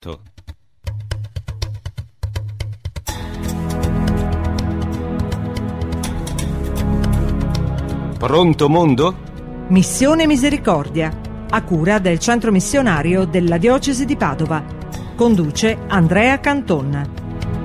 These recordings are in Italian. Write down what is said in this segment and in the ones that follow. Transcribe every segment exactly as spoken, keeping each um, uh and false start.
Pronto mondo? Missione Misericordia, a cura del Centro Missionario della Diocesi di Padova. Conduce Andrea Canton.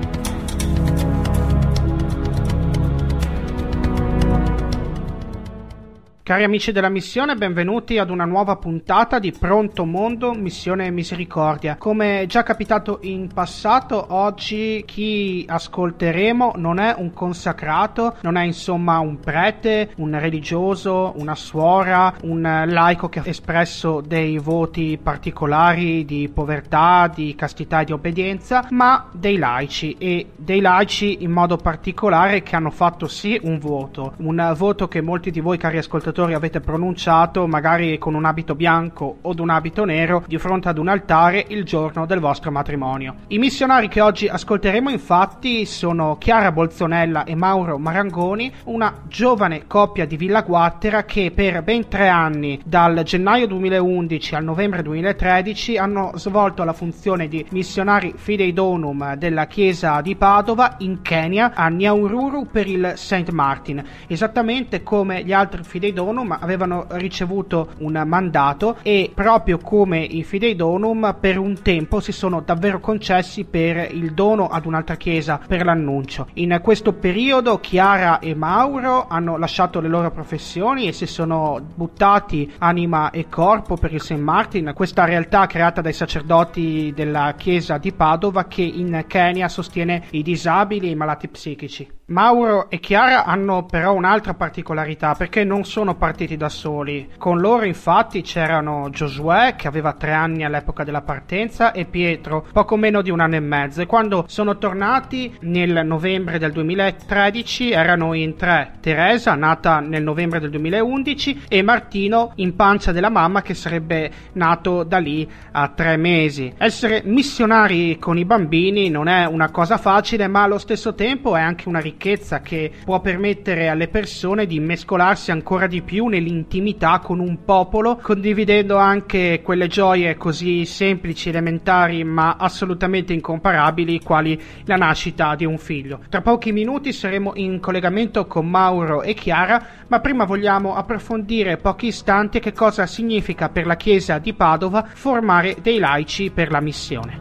Cari amici della missione, benvenuti ad una nuova puntata di Pronto Mondo, Missione Misericordia. Come già capitato in passato, oggi chi ascolteremo non è un consacrato, non è insomma un prete, un religioso, una suora, un laico che ha espresso dei voti particolari di povertà, di castità e di obbedienza, ma dei laici, e dei laici in modo particolare che hanno fatto sì un voto, un voto che molti di voi, cari ascoltatori, avete pronunciato magari con un abito bianco o un abito nero di fronte ad un altare il giorno del vostro matrimonio. I missionari che oggi ascolteremo infatti sono Chiara Bolzonella e Mauro Marangoni, una giovane coppia di Villaguattera che per ben tre anni, dal gennaio duemilaundici al novembre duemilatredici, hanno svolto la funzione di missionari Fidei Donum della chiesa di Padova in Kenya, a Nyahururu per il Saint Martin, esattamente come gli altri Fidei Donum avevano ricevuto un mandato, e proprio come i Fidei Donum per un tempo si sono davvero concessi per il dono ad un'altra chiesa per l'annuncio. In questo periodo Chiara e Mauro hanno lasciato le loro professioni e si sono buttati anima e corpo per il Saint Martin, questa realtà creata dai sacerdoti della chiesa di Padova che in Kenya sostiene i disabili e i malati psichici. Mauro e Chiara hanno però un'altra particolarità, perché non sono partiti da soli. Con loro infatti c'erano Giosuè, che aveva tre anni all'epoca della partenza, e Pietro, poco meno di un anno e mezzo, e quando sono tornati nel novembre del duemilatredici erano in tre: Teresa, nata nel novembre del duemilaundici, e Martino, in pancia della mamma, che sarebbe nato da lì a tre mesi. Essere missionari con i bambini non è una cosa facile, ma allo stesso tempo è anche una ricchezza che può permettere alle persone di mescolarsi ancora di più nell'intimità con un popolo, condividendo anche quelle gioie così semplici, elementari, ma assolutamente incomparabili, quali la nascita di un figlio. Tra pochi minuti saremo in collegamento con Mauro e Chiara, ma prima vogliamo approfondire pochi istanti che cosa significa per la Chiesa di Padova formare dei laici per la missione.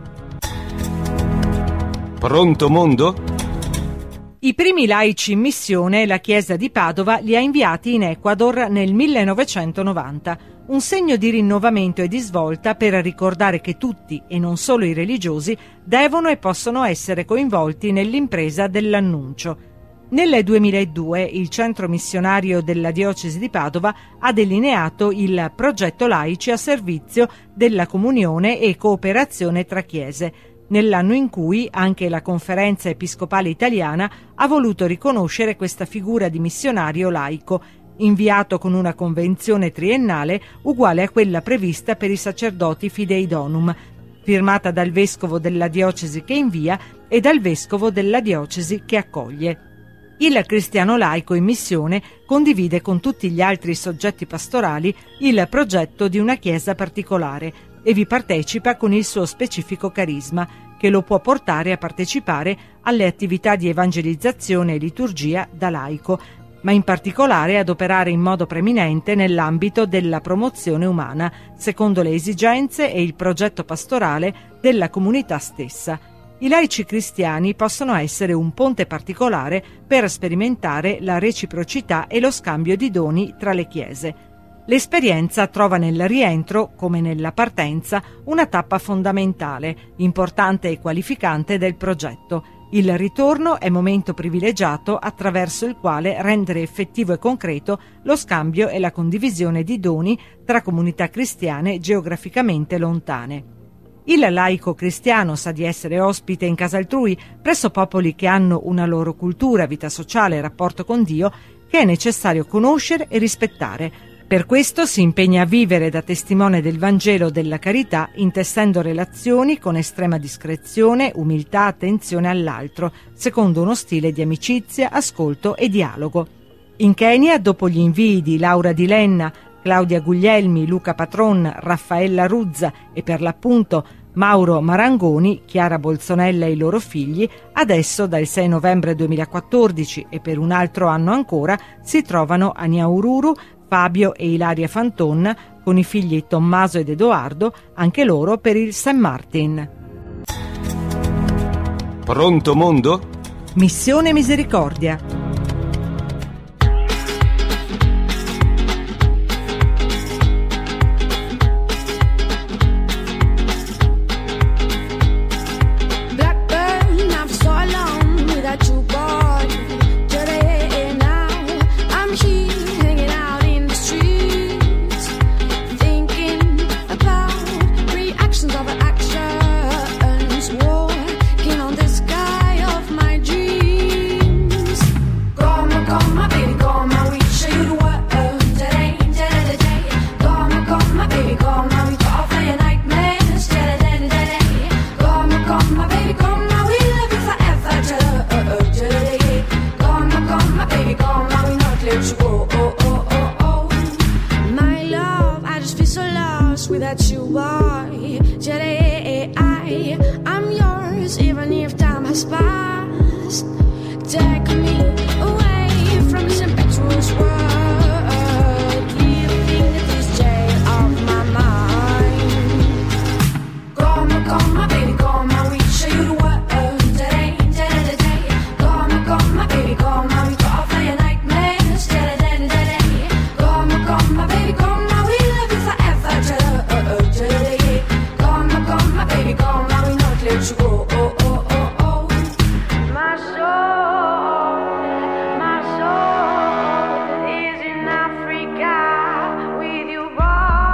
Pronto mondo? I primi laici in missione la Chiesa di Padova li ha inviati in Ecuador nel millenovecentonovanta, un segno di rinnovamento e di svolta per ricordare che tutti, e non solo i religiosi, devono e possono essere coinvolti nell'impresa dell'annuncio. Nel duemiladue il Centro Missionario della Diocesi di Padova ha delineato il progetto laici a servizio della comunione e cooperazione tra chiese, nell'anno in cui anche la Conferenza Episcopale Italiana ha voluto riconoscere questa figura di missionario laico, inviato con una convenzione triennale uguale a quella prevista per i sacerdoti Fidei Donum, firmata dal vescovo della diocesi che invia e dal vescovo della diocesi che accoglie. Il cristiano laico in missione condivide con tutti gli altri soggetti pastorali il progetto di una chiesa particolare e vi partecipa con il suo specifico carisma, che lo può portare a partecipare alle attività di evangelizzazione e liturgia da laico, ma in particolare ad operare in modo preminente nell'ambito della promozione umana, secondo le esigenze e il progetto pastorale della comunità stessa. I laici cristiani possono essere un ponte particolare per sperimentare la reciprocità e lo scambio di doni tra le chiese. L'esperienza trova nel rientro, come nella partenza, una tappa fondamentale, importante e qualificante del progetto. Il ritorno è momento privilegiato attraverso il quale rendere effettivo e concreto lo scambio e la condivisione di doni tra comunità cristiane geograficamente lontane. Il laico cristiano sa di essere ospite in casa altrui presso popoli che hanno una loro cultura, vita sociale e rapporto con Dio che è necessario conoscere e rispettare. Per questo si impegna a vivere da testimone del Vangelo della carità, intessendo relazioni con estrema discrezione, umiltà, attenzione all'altro, secondo uno stile di amicizia, ascolto e dialogo. In Kenya, dopo gli invii di Laura Di Lenna, Claudia Guglielmi, Luca Patron, Raffaella Ruzza e per l'appunto Mauro Marangoni, Chiara Bolzonella e i loro figli adesso dal sei novembre duemilaquattordici e per un altro anno ancora si trovano a Nyahururu, Fabio e Ilaria Fanton con i figli Tommaso ed Edoardo, anche loro per il Saint Martin. Pronto mondo? Missione Misericordia. Without you, boy, today I, I'm yours, even if time has passed. Take me away from this impetuous world, living in this jail of my mind. Come, come, baby, come, I will show you the world today, today, today. Come, come, baby, come, I will offer your nightmares today, today, today. Come, come, baby, come, I will love you forever today. Oh, oh, oh, oh, oh. My soul, my soul is in Africa with you, boy.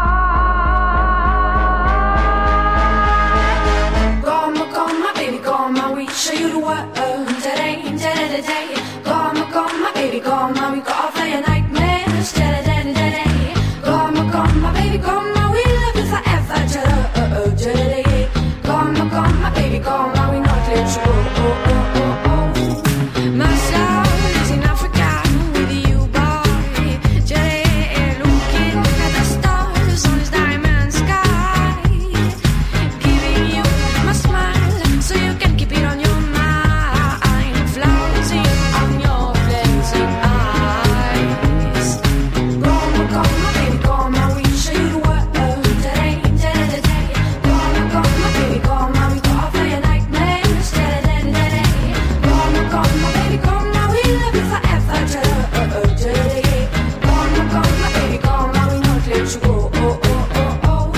Come, come, baby, come, I will show you the world today, today, today. Come, come, baby, come, I will offer your nightmares today, today, today. Come, come, baby, come, I will love you forever today, today. Come, come, baby, come, I will not let you go. Oh, oh, oh, oh. My soul is in Africa with you, boy. Today, looking at the stars on this diamond sky, giving you my smile so you can keep it on your mind, floating on your blazing eyes. Come, come, baby, come, I will show you the world today, today, today. Come, come, baby, come, I will offer your nightmares today, today, today. Come, come, baby, come, I will love you forever today, today. Come, come, baby, come, I will not let you go. Oh, oh, oh, oh.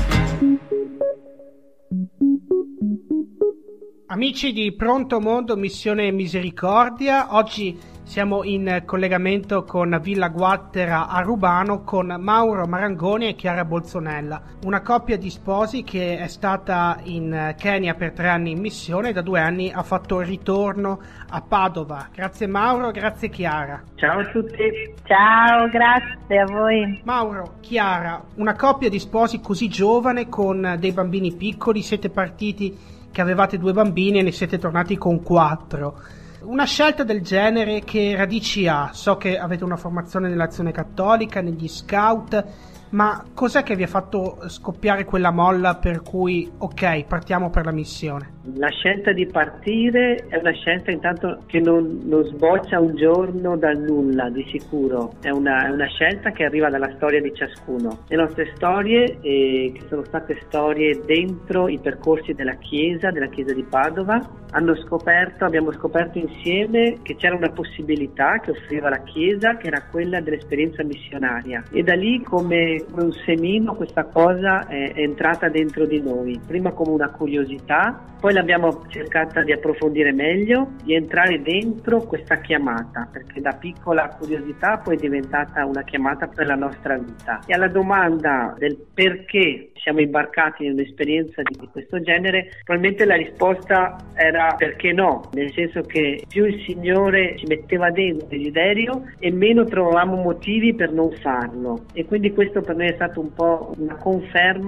Amici di Pronto Mondo, Missione Misericordia, oggi siamo in collegamento con Villa Guattera a Rubano con Mauro Marangoni e Chiara Bolzonella, una coppia di sposi che è stata in Kenya per tre anni in missione e da due anni ha fatto ritorno a Padova. Grazie Mauro, grazie Chiara. Ciao a tutti. Ciao, grazie a voi. Mauro, Chiara, una coppia di sposi così giovane con dei bambini piccoli, siete partiti che avevate due bambini e ne siete tornati con quattro. Una scelta del genere che radici ha? So che avete una formazione nell'Azione Cattolica, negli scout, ma cos'è che vi ha fatto scoppiare quella molla per cui ok, partiamo per la missione? La scelta di partire è una scelta intanto che non, non sboccia un giorno dal nulla, di sicuro. È una, è una scelta che arriva dalla storia di ciascuno. Le nostre storie, eh, che sono state storie dentro i percorsi della Chiesa, della Chiesa di Padova, hanno scoperto, abbiamo scoperto insieme che c'era una possibilità che offriva la Chiesa, che era quella dell'esperienza missionaria. E da lì, come un semino, questa cosa è, è entrata dentro di noi. Prima come una curiosità, poi l'abbiamo cercata di approfondire meglio, di entrare dentro questa chiamata, perché da piccola curiosità poi è diventata una chiamata per la nostra vita. E alla domanda del perché siamo imbarcati in un'esperienza di questo genere, probabilmente la risposta era perché no, nel senso che più il Signore ci metteva dentro il desiderio e meno trovavamo motivi per non farlo. E quindi questo per noi è stato un po' una conferma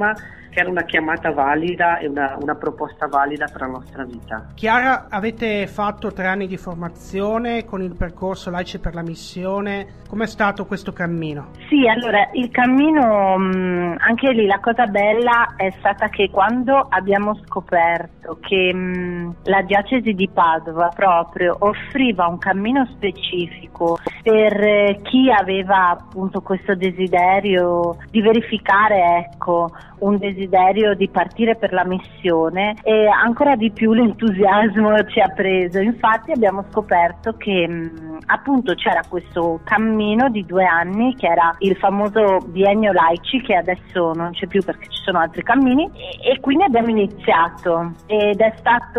che era una chiamata valida e una, una proposta valida per la nostra vita. Chiara, avete fatto tre anni di formazione con il percorso Laici per la Missione. Com'è stato questo cammino? Sì, allora il cammino, mh, anche lì la cosa bella è stata che quando abbiamo scoperto che mh, la diocesi di Padova proprio offriva un cammino specifico per eh, chi aveva appunto questo desiderio di verificare, ecco, un desiderio di partire per la missione, e ancora di più l'entusiasmo ci ha preso. Infatti abbiamo scoperto che mh, appunto c'era questo cammino di due anni che era il famoso biennio Laici, che adesso non c'è più perché ci sono altri cammini, e, e quindi abbiamo iniziato ed è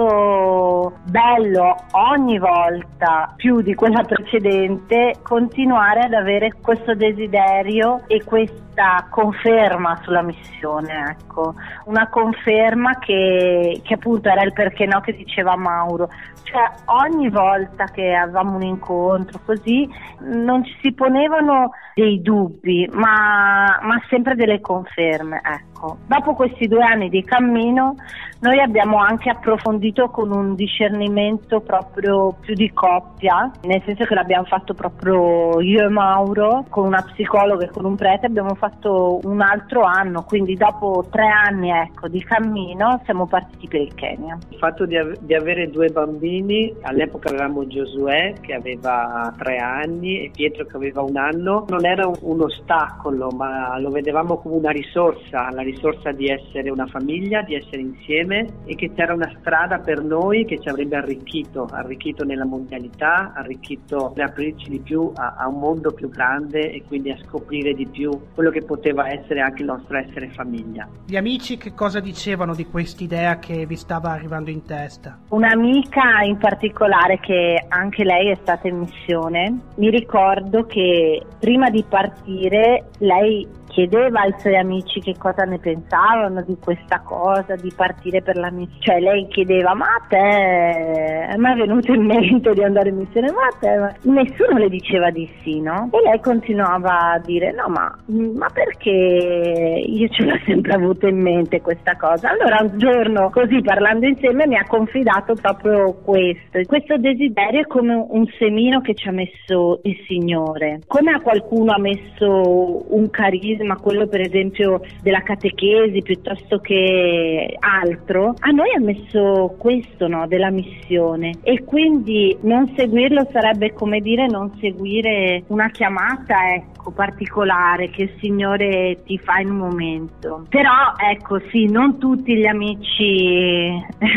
stato bello ogni volta più di quella precedente continuare ad avere questo desiderio e questa conferma sulla missione, ecco, una conferma che, che appunto era il perché no che diceva Mauro, cioè ogni volta che avevamo un incontro così non ci si ponevano dei dubbi, ma, ma sempre delle conferme, ecco. Dopo questi due anni di cammino noi abbiamo anche approfondito con un discernimento proprio più di coppia, nel senso che l'abbiamo fatto proprio io e Mauro con una psicologa e con un prete, abbiamo fatto un altro anno, quindi dopo tre anni ecco di cammino siamo partiti per il Kenya. Il fatto di, av- di avere due bambini, all'epoca avevamo Giosuè che aveva tre anni e Pietro che aveva un anno, non era un, un ostacolo, ma lo vedevamo come una risorsa, la risorsa di essere una famiglia, di essere insieme, e che c'era una strada per noi che ci avrebbe arricchito, arricchito nella mondialità, arricchito per aprirci di più a, a un mondo più grande e quindi a scoprire di più quello che poteva essere anche il nostro essere famiglia. Gli amici che cosa dicevano di quest'idea che vi stava arrivando in testa? Un'amica in particolare, che anche lei è stata in missione, mi ricordo che prima di partire lei chiedeva ai suoi amici che cosa ne pensavano di questa cosa, di partire per la missione. Cioè lei chiedeva, ma a te è mai venuto in mente di andare in missione? Ma a te? Ma... nessuno le diceva di sì, no? E lei continuava a dire, no ma, ma perché io ce l'ho sempre avuto in mente questa cosa? Allora un giorno, così parlando insieme, mi ha confidato proprio questo. Questo desiderio è come un semino che ci ha messo il Signore. Come a qualcuno ha messo un carisma, ma quello per esempio della catechesi piuttosto che altro, a noi ha messo questo, no, della missione, e quindi non seguirlo sarebbe come dire non seguire una chiamata, ecco, particolare che il Signore ti fa in un momento. Però ecco sì, non tutti gli amici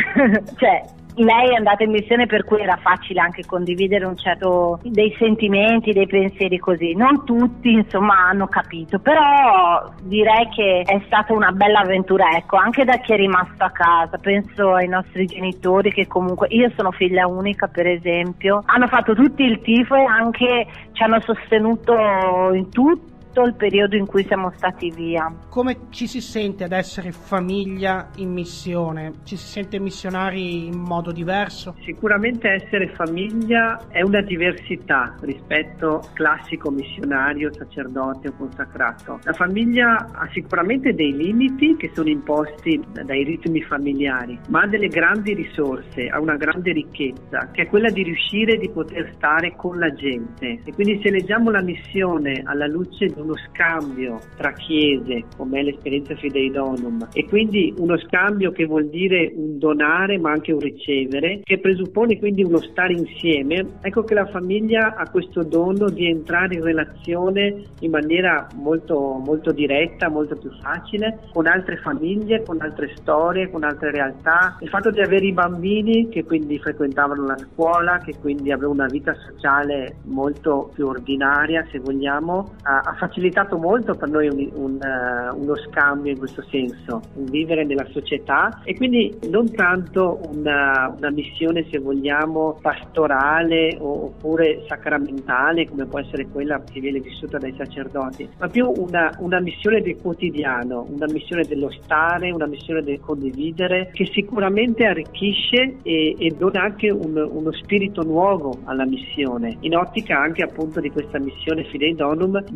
cioè lei è andata in missione per cui era facile anche condividere un certo dei sentimenti, dei pensieri così. Non tutti insomma hanno capito, però direi che è stata una bella avventura, ecco, anche da chi è rimasto a casa. Penso ai nostri genitori che comunque, io sono figlia unica per esempio, hanno fatto tutti il tifo e anche ci hanno sostenuto in tutto il periodo in cui siamo stati via. Come ci si sente ad essere famiglia in missione? Ci si sente missionari in modo diverso? Sicuramente essere famiglia è una diversità rispetto al classico missionario, sacerdote o consacrato. La famiglia ha sicuramente dei limiti che sono imposti dai ritmi familiari, ma ha delle grandi risorse, ha una grande ricchezza, che è quella di riuscire di poter stare con la gente. E quindi se leggiamo la missione alla luce di uno scambio tra chiese, come è l'esperienza Fidei Donum, e quindi uno scambio che vuol dire un donare ma anche un ricevere, che presuppone quindi uno stare insieme, ecco che la famiglia ha questo dono di entrare in relazione in maniera molto, molto diretta, molto più facile, con altre famiglie, con altre storie, con altre realtà. Il fatto di avere i bambini che quindi frequentavano la scuola, che quindi avevano una vita sociale molto più ordinaria, se vogliamo, ha, ha facilitato molto per noi un, un, uh, uno scambio in questo senso, un vivere nella società, e quindi non tanto una, una missione, se vogliamo, pastorale o, oppure sacramentale come può essere quella che viene vissuta dai sacerdoti, ma più una, una missione del quotidiano, una missione dello stare, una missione del condividere, che sicuramente arricchisce e, e dona anche un, uno spirito nuovo alla missione, in ottica anche appunto di questa missione Fidei Donum, dove si va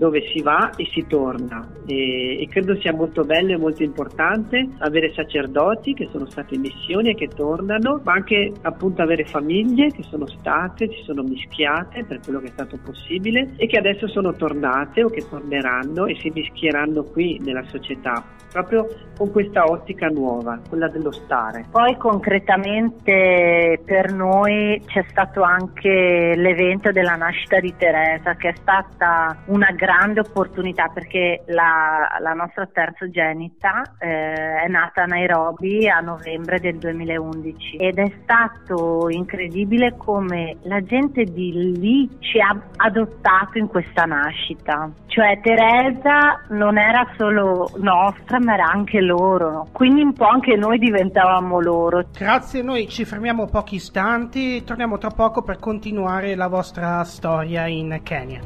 va e si torna, e, e credo sia molto bello e molto importante avere sacerdoti che sono stati in missione e che tornano, ma anche appunto avere famiglie che sono state, si sono mischiate per quello che è stato possibile e che adesso sono tornate o che torneranno e si mischieranno qui nella società, proprio con questa ottica nuova, quella dello stare. Poi concretamente per noi c'è stato anche l'evento della nascita di Teresa, che è stata una grande opportunità, perché la, la nostra terzogenita eh, è nata a Nairobi a novembre del duemilaundici ed è stato incredibile come la gente di lì ci ha adottato in questa nascita. Cioè Teresa non era solo nostra, ma era anche loro, quindi un po' anche noi diventavamo loro. Grazie, noi ci fermiamo pochi istanti, torniamo tra poco per continuare la vostra storia in Kenya.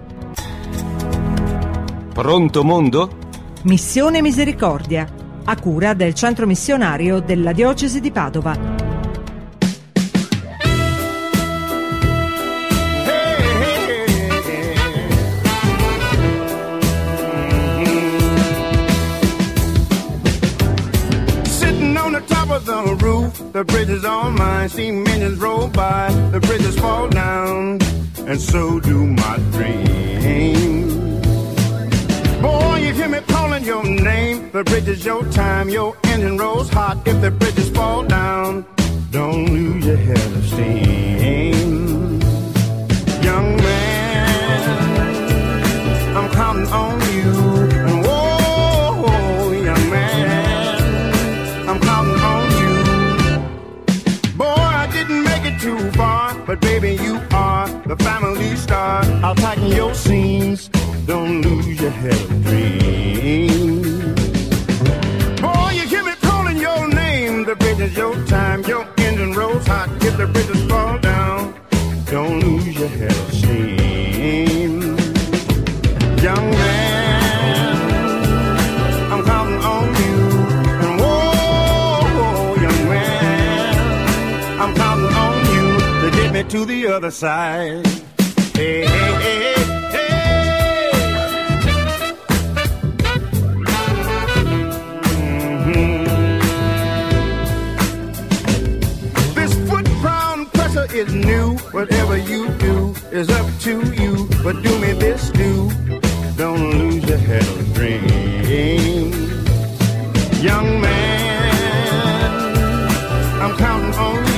Pronto mondo? Missione Misericordia, a cura del centro missionario della diocesi di Padova. The roof, the bridge is all mine. See millions roll by, the bridges fall down, and so do my dreams. Boy, you hear me calling your name. The bridge is your time, your engine rolls hot. If the bridges fall down, don't lose your head of steam. Young man, I'm counting on you. And whoa, young man, I'm counting on you. Too far, but baby you are the family star. I'll tighten your seams, don't lose your head of dreams. Boy, you hear me calling your name. The bridge is your time, your engine rolls hot. If the bridges fall down, don't lose your head of steam. Young man, I'm counting on you. And whoa, young man, I'm counting on you. Get me to the other side. Hey, hey, hey, hey. Mm-hmm. This foot pound pressure is new. Whatever you do is up to you. But do me this do, don't lose your head of dreams. Young man, I'm counting on you.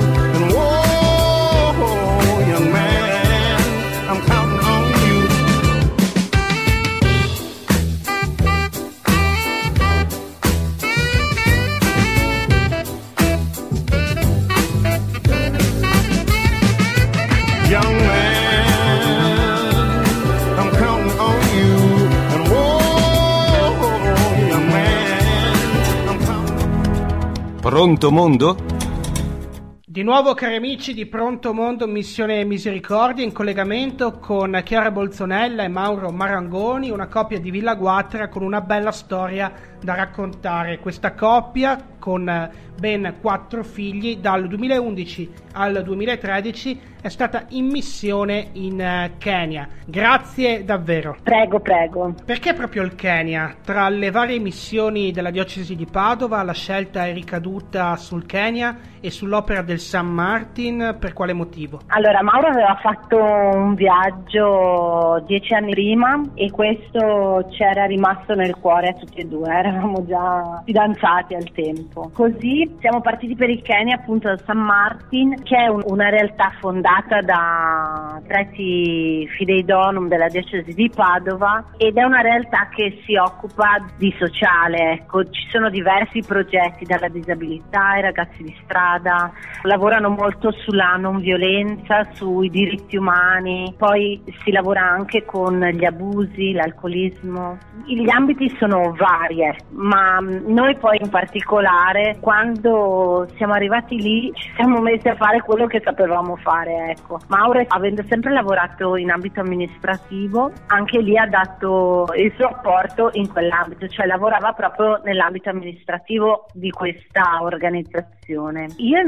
Pronto mondo? Di nuovo, cari amici di Pronto Mondo Missione Misericordia, in collegamento con Chiara Bolzonella e Mauro Marangoni, una coppia di Villaguatra con una bella storia da raccontare. Questa coppia, con ben quattro figli, dal duemilaundici al duemilatredici è stata in missione in Kenya. Grazie davvero. Prego, prego. Perché proprio il Kenya? Tra le varie missioni della diocesi di Padova, la scelta è ricaduta sul Kenya e sull'opera del San Martin. Per quale motivo? Allora, Mauro aveva fatto un viaggio dieci anni prima e questo c'era rimasto nel cuore a tutti e due, eravamo già fidanzati al tempo. Così siamo partiti per il Kenya, appunto da San Martin, che è un, una realtà fondata da preti Fidei Donum della diocesi di Padova ed è una realtà che si occupa di sociale, ecco, ci sono diversi progetti, dalla disabilità ai ragazzi di strada, lavorano molto sulla non violenza, sui diritti umani, poi si lavora anche con gli abusi, l'alcolismo. Gli ambiti sono vari, ma noi poi in particolare quando siamo arrivati lì ci siamo messi a fare quello che sapevamo fare, ecco. Mauro, avendo sempre lavorato in ambito amministrativo, anche lì ha dato il suo apporto in quell'ambito, cioè lavorava proprio nell'ambito amministrativo di questa organizzazione. Io invece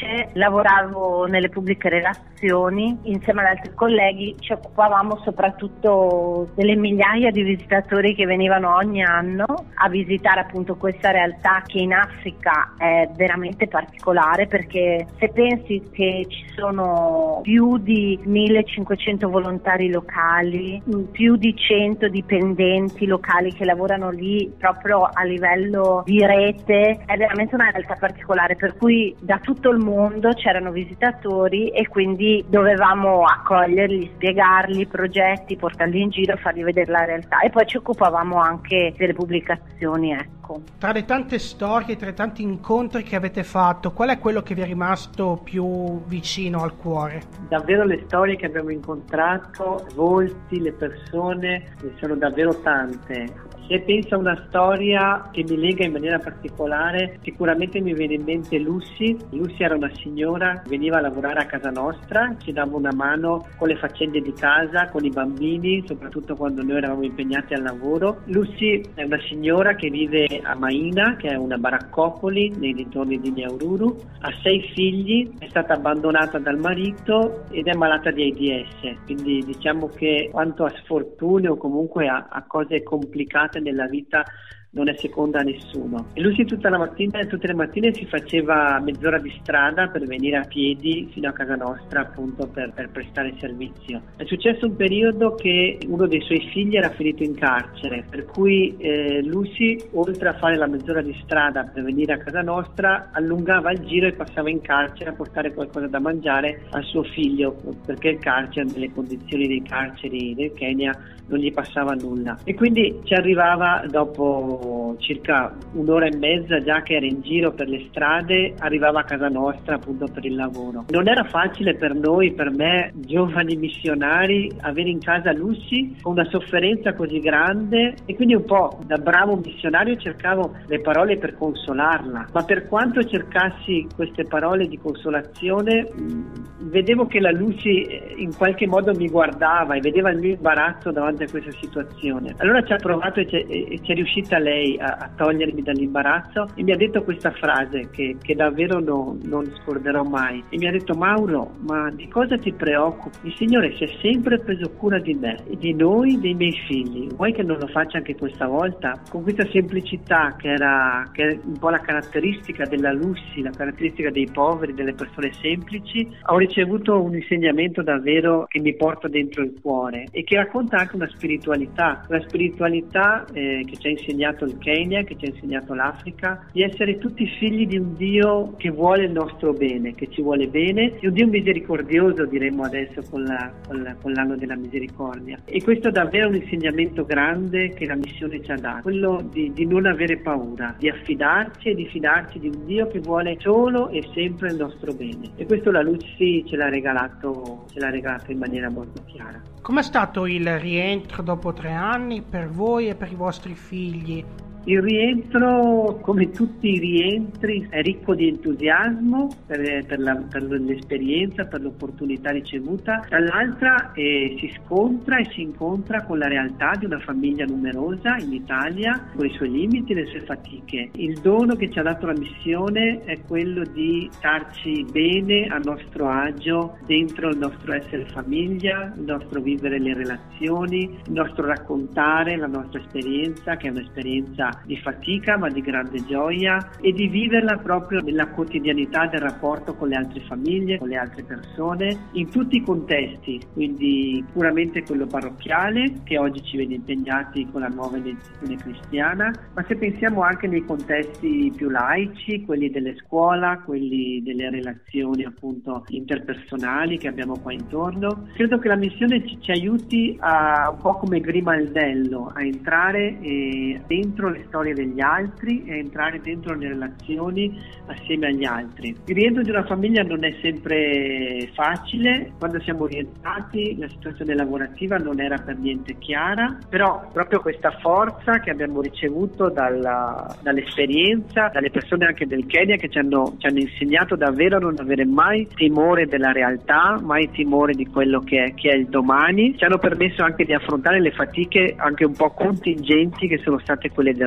invece lavoravo nelle pubbliche relazioni, insieme ad altri colleghi ci occupavamo soprattutto delle migliaia di visitatori che venivano ogni anno a visitare appunto questa realtà che in Africa è veramente particolare, perché se pensi che ci sono più di millecinquecento volontari locali, più di cento dipendenti locali che lavorano lì proprio a livello di rete, è veramente una realtà particolare, per cui da tutto il mondo c'erano visitatori e quindi dovevamo accoglierli, spiegarli i progetti, portarli in giro, fargli vedere la realtà, e poi ci occupavamo anche delle pubblicazioni, ecco. Tra le tante storie, tra i tanti incontri che avete fatto, qual è quello che vi è rimasto più vicino al cuore? Davvero le storie che abbiamo incontrato, i volti, le persone, ne sono davvero tante. Se penso a una storia che mi lega in maniera particolare, sicuramente mi viene in mente Lucy. Lucy era una signora che veniva a lavorare a casa nostra, ci dava una mano con le faccende di casa, con i bambini, soprattutto quando noi eravamo impegnati al lavoro. Lucy è una signora che vive a Maina, che è una baraccopoli nei dintorni di Nyahururu, ha sei figli, è stata abbandonata dal marito ed è malata di AIDS, quindi diciamo che quanto a sfortune o comunque a, a cose complicate nella vita non è seconda a nessuno. E Lucy tutta la mattina e tutte le mattine si faceva mezz'ora di strada per venire a piedi fino a casa nostra, appunto per, per prestare servizio. È successo un periodo che uno dei suoi figli era finito in carcere, per cui eh, Lucy, oltre a fare la mezz'ora di strada per venire a casa nostra, allungava il giro e passava in carcere a portare qualcosa da mangiare al suo figlio, perché il carcere, nelle condizioni dei carceri del Kenya, non gli passava nulla. E quindi ci arrivava dopo circa un'ora e mezza, già che era in giro per le strade, arrivava a casa nostra appunto per il lavoro. Non era facile per noi, per me, giovani missionari, avere in casa Lucy con una sofferenza così grande, e quindi un po' da bravo missionario cercavo le parole per consolarla, ma per quanto cercassi queste parole di consolazione, mh, vedevo che la Lucy in qualche modo mi guardava e vedeva il mio imbarazzo davanti a questa situazione. Allora ci ha provato e ci è, e ci è riuscita lei A, a togliermi dall'imbarazzo, e mi ha detto questa frase che, che davvero no, non scorderò mai, e mi ha detto: Mauro, ma di cosa ti preoccupi? Il Signore si è sempre preso cura di me, di noi, dei miei figli, vuoi che non lo faccia anche questa volta? Con questa semplicità che era che è un po' la caratteristica della Lucy, la caratteristica dei poveri, delle persone semplici, ho ricevuto un insegnamento davvero che mi porta dentro il cuore e che racconta anche una spiritualità, una spiritualità eh, che ci ha insegnato il Kenya, che ci ha insegnato l'Africa, di essere tutti figli di un Dio che vuole il nostro bene, che ci vuole bene, di un Dio misericordioso, diremmo adesso con, la, con, la, con l'anno della misericordia. E questo è davvero un insegnamento grande che la missione ci ha dato, quello di, di non avere paura, di affidarci e di fidarci di un Dio che vuole solo e sempre il nostro bene. E questo la Lucy ce l'ha regalato, ce l'ha regalato in maniera molto chiara. Com'è stato il rientro dopo tre anni per voi e per i vostri figli? Il rientro, come tutti i rientri, è ricco di entusiasmo per, per, la, per l'esperienza, per l'opportunità ricevuta. Dall'altra eh, si scontra e si incontra con la realtà di una famiglia numerosa in Italia, con i suoi limiti e le sue fatiche. Il dono che ci ha dato la missione è quello di starci bene, a nostro agio, dentro il nostro essere famiglia, il nostro vivere le relazioni, il nostro raccontare la nostra esperienza, che è un'esperienza di fatica ma di grande gioia, e di viverla proprio nella quotidianità del rapporto con le altre famiglie, con le altre persone, in tutti i contesti, quindi puramente quello parrocchiale, che oggi ci vede impegnati con la nuova identificazione cristiana, ma se pensiamo anche nei contesti più laici, quelli delle scuola, quelli delle relazioni appunto interpersonali che abbiamo qua intorno. Credo che la missione ci, ci aiuti a, un po' come Grimaldello, a entrare eh, dentro le storie degli altri e entrare dentro le relazioni assieme agli altri. Il rientro di una famiglia non è sempre facile. Quando siamo rientrati la situazione lavorativa non era per niente chiara, però proprio questa forza che abbiamo ricevuto dalla, dall'esperienza, dalle persone anche del Kenya che ci hanno, ci hanno insegnato davvero a non avere mai timore della realtà, mai timore di quello che è, che è il domani, ci hanno permesso anche di affrontare le fatiche anche un po' contingenti che sono state quelle del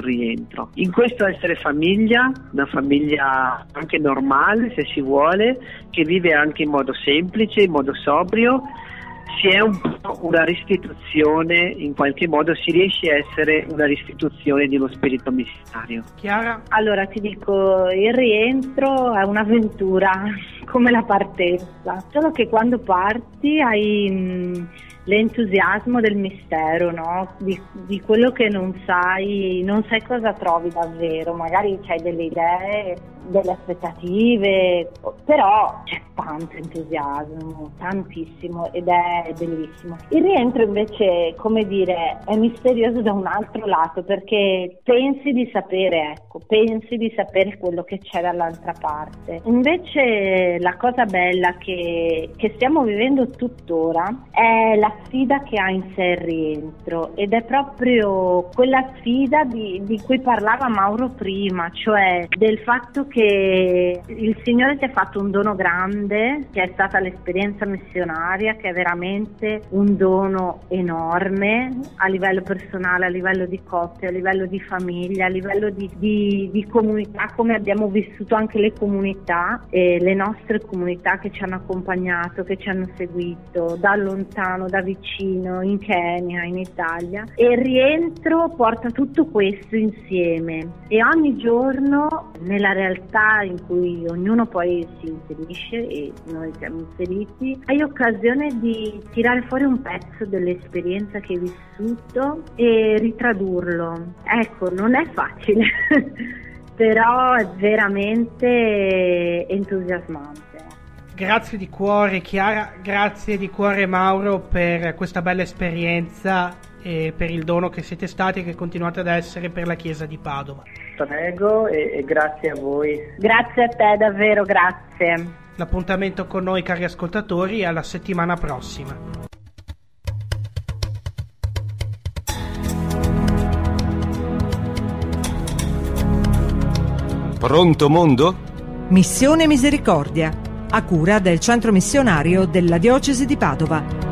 rientro. In questo essere famiglia, una famiglia anche normale se si vuole, che vive anche in modo semplice, in modo sobrio, si è un po' una restituzione, in qualche modo si riesce a essere una restituzione di uno spirito missionario. Chiara? Allora ti dico, il rientro è un'avventura come la partenza, solo che quando parti hai mh, l'entusiasmo del mistero, no? Di, di quello che non sai, non sai cosa trovi davvero, magari c'hai delle idee, delle aspettative, però c'è tanto entusiasmo, tantissimo, ed è bellissimo. Il rientro invece, come dire, è misterioso da un altro lato, perché pensi di sapere, ecco, pensi di sapere quello che c'è dall'altra parte. Invece la cosa bella che, che stiamo vivendo tuttora è la sfida che ha in sé il rientro, ed è proprio quella sfida di, di cui parlava Mauro prima, cioè del fatto che il Signore ti ha fatto un dono grande, che è stata l'esperienza missionaria, che è veramente un dono enorme a livello personale, a livello di coppia, a livello di famiglia, a livello di, di, di comunità, come abbiamo vissuto anche le comunità, e le nostre comunità che ci hanno accompagnato, che ci hanno seguito da lontano, da vicino, in Kenya, in Italia, e il rientro porta tutto questo insieme, e ogni giorno nella realtà in cui ognuno poi si inserisce, e noi siamo inseriti, hai occasione di tirare fuori un pezzo dell'esperienza che hai vissuto e ritradurlo. Ecco, non è facile però è veramente entusiasmante. Grazie di cuore Chiara, grazie di cuore Mauro per questa bella esperienza e per il dono che siete stati e che continuate ad essere per la Chiesa di Padova. Prego, e, e grazie a voi. Grazie a te, davvero, grazie. L'appuntamento con noi, cari ascoltatori, è alla settimana prossima. Pronto mondo? Missione Misericordia, a cura del Centro Missionario della Diocesi di Padova.